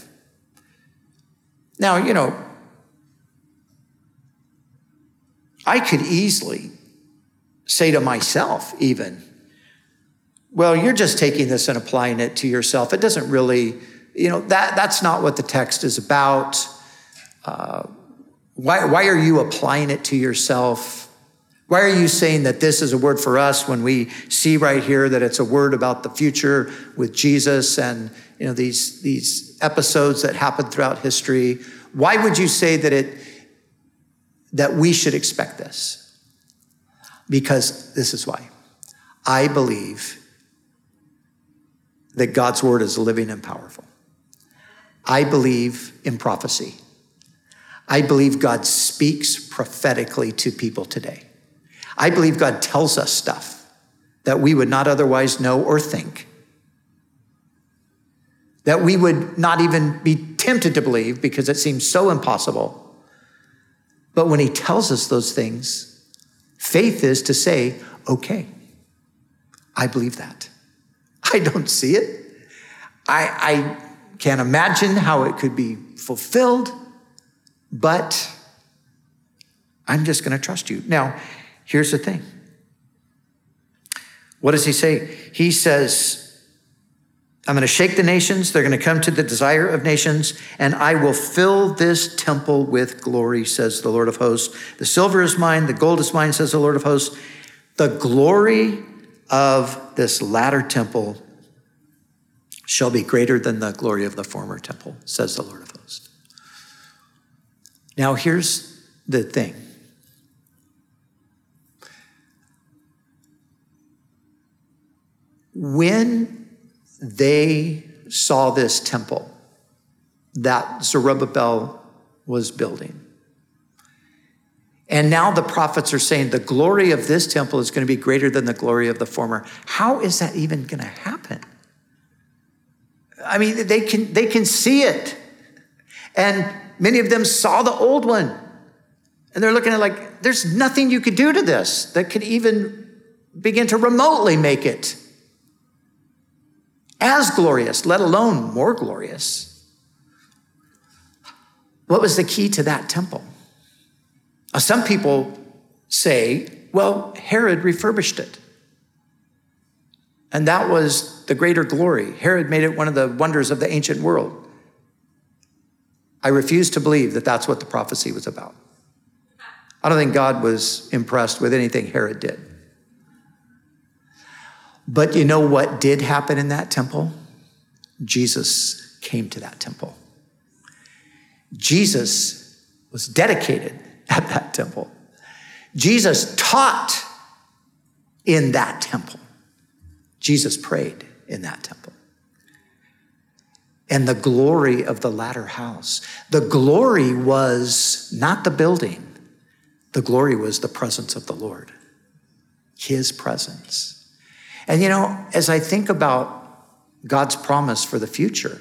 Now, you know, I could easily say to myself even, well, you're just taking this and applying it to yourself. It doesn't really, you know, that that's not what the text is about. Uh, why, why are you applying it to yourself? Why are you saying that this is a word for us when we see right here that it's a word about the future with Jesus and, you know, these, these episodes that happened throughout history? Why would you say that it, that we should expect this? Because this is why. I believe that God's word is living and powerful. I believe in prophecy. I believe God speaks prophetically to people today. I believe God tells us stuff that we would not otherwise know or think, that we would not even be tempted to believe because it seems so impossible. But when he tells us those things, faith is to say, okay, I believe that. I don't see it. I, I can't imagine how it could be fulfilled, but I'm just going to trust you. Now, here's the thing. What does he say? He says, I'm going to shake the nations. They're going to come to the desire of nations, and I will fill this temple with glory, says the Lord of hosts. The silver is mine. The gold is mine, says the Lord of hosts. The glory of this latter temple shall be greater than the glory of the former temple, says the Lord of hosts. Now, here's the thing. When they saw this temple that Zerubbabel was building, and now the prophets are saying the glory of this temple is going to be greater than the glory of the former, how is that even going to happen? I mean, they can, they can see it. And many of them saw the old one. And they're looking at it like, there's nothing you could do to this that could even begin to remotely make it as glorious, let alone more glorious. What was the key to that temple? Now, some people say, well, Herod refurbished it. And that was the greater glory. Herod made it one of the wonders of the ancient world. I refuse to believe that that's what the prophecy was about. I don't think God was impressed with anything Herod did. But you know what did happen in that temple? Jesus came to that temple. Jesus was dedicated at that temple. Jesus taught in that temple. Jesus prayed in that temple. And the glory of the latter house, the glory was not the building. The glory was the presence of the Lord, his presence. And you know, as I think about God's promise for the future,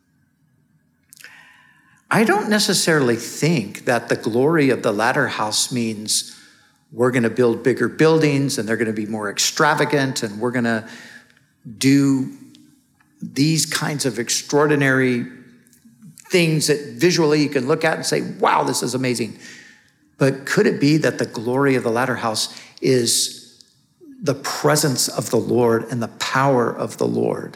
I don't necessarily think that the glory of the latter house means we're going to build bigger buildings and they're going to be more extravagant and we're going to do these kinds of extraordinary things that visually you can look at and say, wow, this is amazing. But could it be that the glory of the latter house is the presence of the Lord and the power of the Lord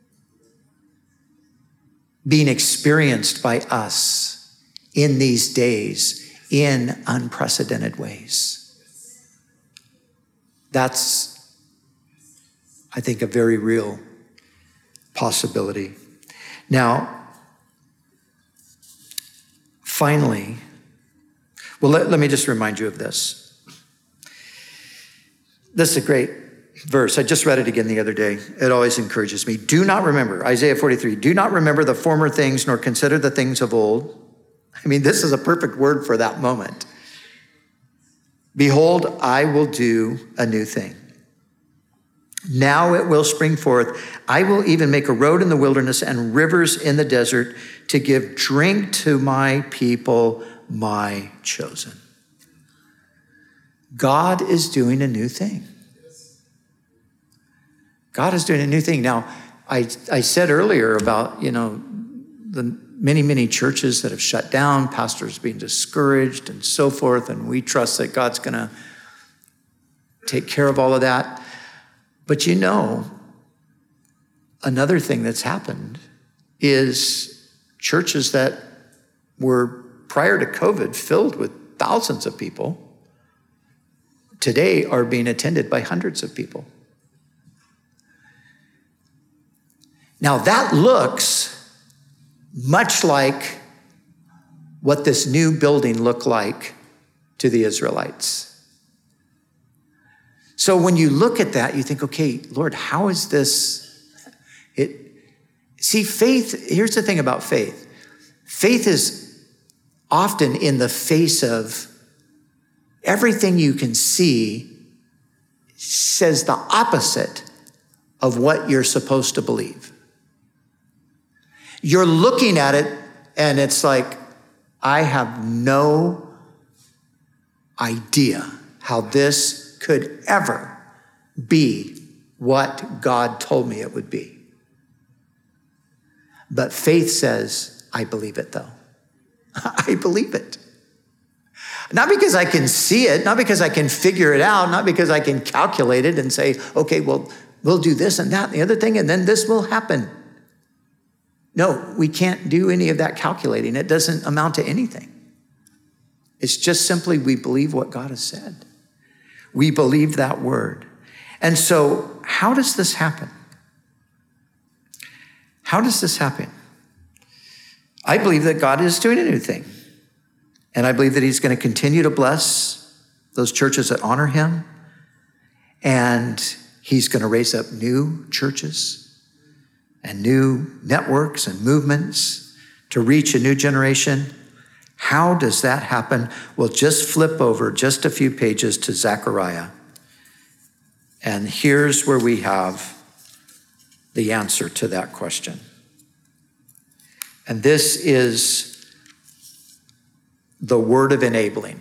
being experienced by us in these days in unprecedented ways? That's, I think, a very real possibility. Now, finally, well, let, let me just remind you of this. This is a great verse. I just read it again the other day. It always encourages me. Do not remember, Isaiah forty-three, do not remember the former things, nor consider the things of old. I mean, this is a perfect word for that moment. Behold, I will do a new thing. Now it will spring forth. I will even make a road in the wilderness and rivers in the desert to give drink to my people, my chosen. God is doing a new thing. God is doing a new thing. Now, I, I said earlier about, you know, the many, many churches that have shut down, pastors being discouraged and so forth, and we trust that God's going to take care of all of that. But you know, another thing that's happened is churches that were prior to COVID filled with thousands of people today are being attended by hundreds of people. Now that looks much like what this new building looked like to the Israelites. So when you look at that, you think, okay, Lord, how is this? It, see, faith, here's the thing about faith. Faith is often in the face of everything you can see says the opposite of what you're supposed to believe. You're looking at it and it's like, I have no idea how this could ever be what God told me it would be. But faith says, I believe it though. I believe it. Not because I can see it, not because I can figure it out, not because I can calculate it and say, okay, well, we'll do this and that and the other thing, and then this will happen. No, we can't do any of that calculating. It doesn't amount to anything. It's just simply we believe what God has said. We believe that word. And so how does this happen? How does this happen? I believe that God is doing a new thing. And I believe that he's going to continue to bless those churches that honor him. And he's going to raise up new churches and new networks and movements to reach a new generation. How does that happen? Well, just flip over just a few pages to Zechariah. And here's where we have the answer to that question. And this is the word of enabling.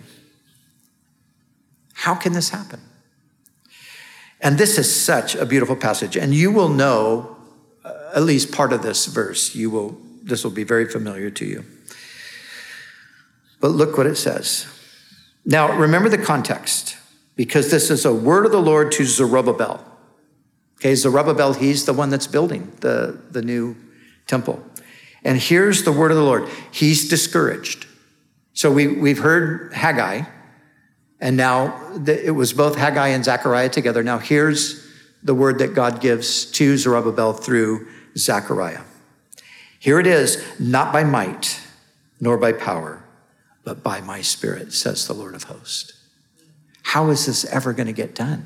How can this happen? And this is such a beautiful passage. And you will know uh, at least part of this verse. You will, this will be very familiar to you. But look what it says. Now, remember the context, because this is a word of the Lord to Zerubbabel. Okay, Zerubbabel, he's the one that's building the, the new temple. And here's the word of the Lord. He's discouraged. So we, we've heard Haggai, and now the, it was both Haggai and Zechariah together. Now here's the word that God gives to Zerubbabel through Zechariah. Here it is, not by might, nor by power, but by my Spirit, says the Lord of hosts. How is this ever going to get done?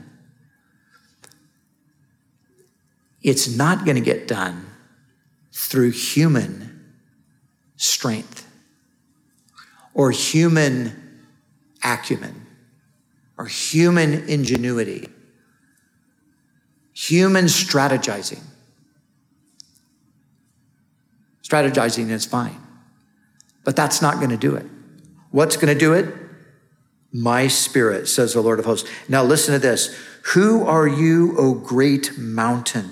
It's not going to get done through human strength or human acumen or human ingenuity, human strategizing. Strategizing is fine, but that's not going to do it. What's going to do it? My Spirit, says the Lord of hosts. Now listen to this. Who are you, O great mountain?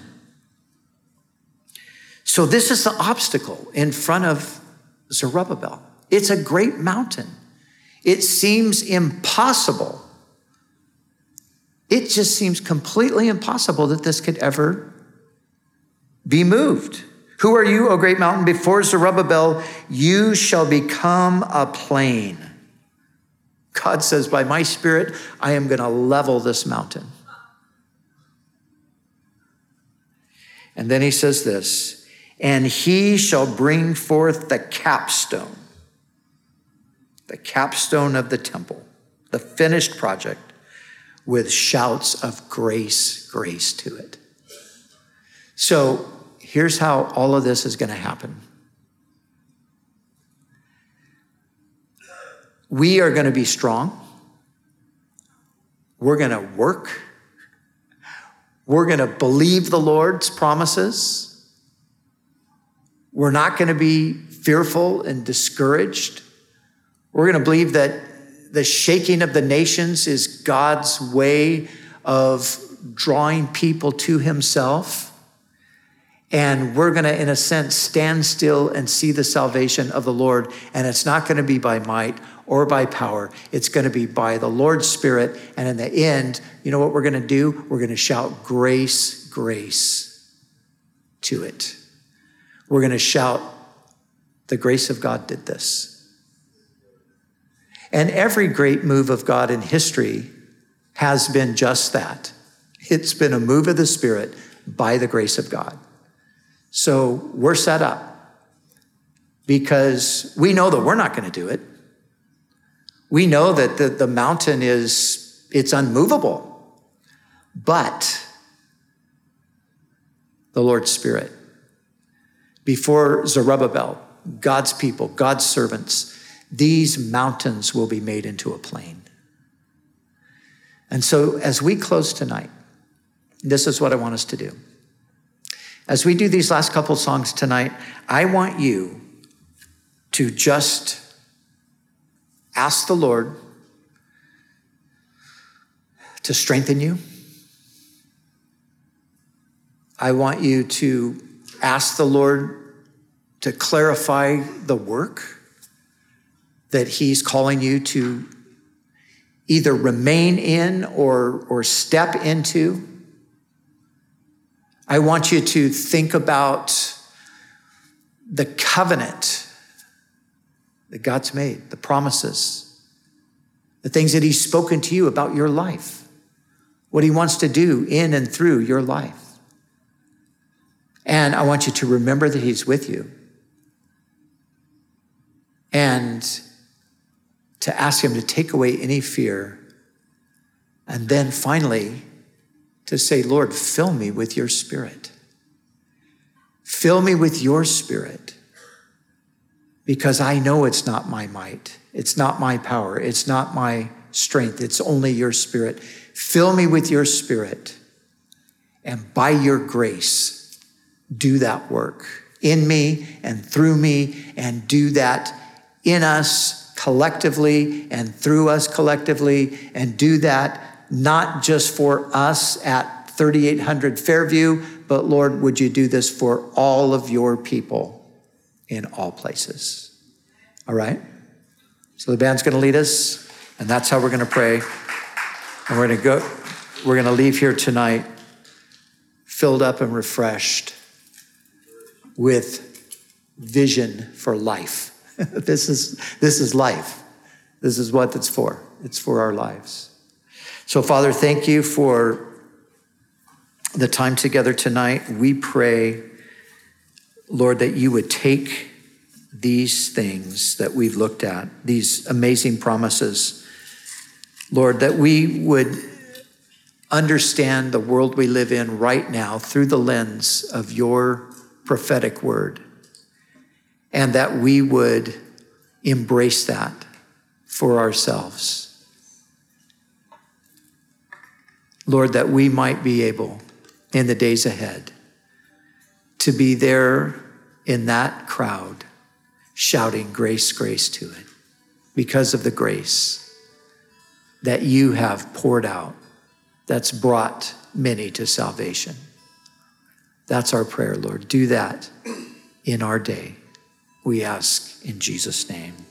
So this is the obstacle in front of Zerubbabel. It's a great mountain. It seems impossible. It just seems completely impossible that this could ever be moved. Who are you, O great mountain? Before Zerubbabel, you shall become a plain. God says, by my Spirit, I am going to level this mountain. And then he says this, and he shall bring forth the capstone, the capstone of the temple, the finished project, with shouts of grace, grace to it. So here's how all of this is going to happen. We are going to be strong. We're going to work. We're going to believe the Lord's promises. We're not going to be fearful and discouraged. We're going to believe that the shaking of the nations is God's way of drawing people to himself. And we're going to, in a sense, stand still and see the salvation of the Lord. And it's not going to be by might or by power. It's going to be by the Lord's Spirit. And in the end, you know what we're going to do? We're going to shout grace, grace to it. We're going to shout, the grace of God did this. And every great move of God in history has been just that. It's been a move of the Spirit by the grace of God. So we're set up because we know that we're not going to do it. We know that the, the mountain is, it's unmovable, but the Lord's Spirit. Before Zerubbabel, God's people, God's servants, these mountains will be made into a plain. And so as we close tonight, this is what I want us to do. As we do these last couple songs tonight, I want you to just ask the Lord to strengthen you. I want you to ask the Lord to clarify the work that he's calling you to either remain in or, or step into. I want you to think about the covenant that God's made, the promises, the things that he's spoken to you about your life, what he wants to do in and through your life. And I want you to remember that he's with you. And to ask him to take away any fear. And then finally, to say, Lord, fill me with your Spirit. Fill me with your Spirit. Because I know it's not my might. It's not my power. It's not my strength. It's only your Spirit. Fill me with your Spirit. And by your grace, do that work in me and through me, and do that in us collectively and through us collectively, and do that not just for us at thirty-eight hundred Fairview, but Lord, would you do this for all of your people in all places? All right? So the band's going to lead us, and that's how we're going to pray. And we're going to go, we're going to leave here tonight filled up and refreshed with vision for life. This is, this is life. This is what it's for. It's for our lives. So, Father, thank you for the time together tonight. We pray, Lord, that you would take these things that we've looked at, these amazing promises, Lord, that we would understand the world we live in right now through the lens of your prophetic word, and that we would embrace that for ourselves. Lord, that we might be able in the days ahead to be there in that crowd shouting grace, grace to it because of the grace that you have poured out that's brought many to salvation. That's our prayer, Lord. Do that in our day, we ask in Jesus' name.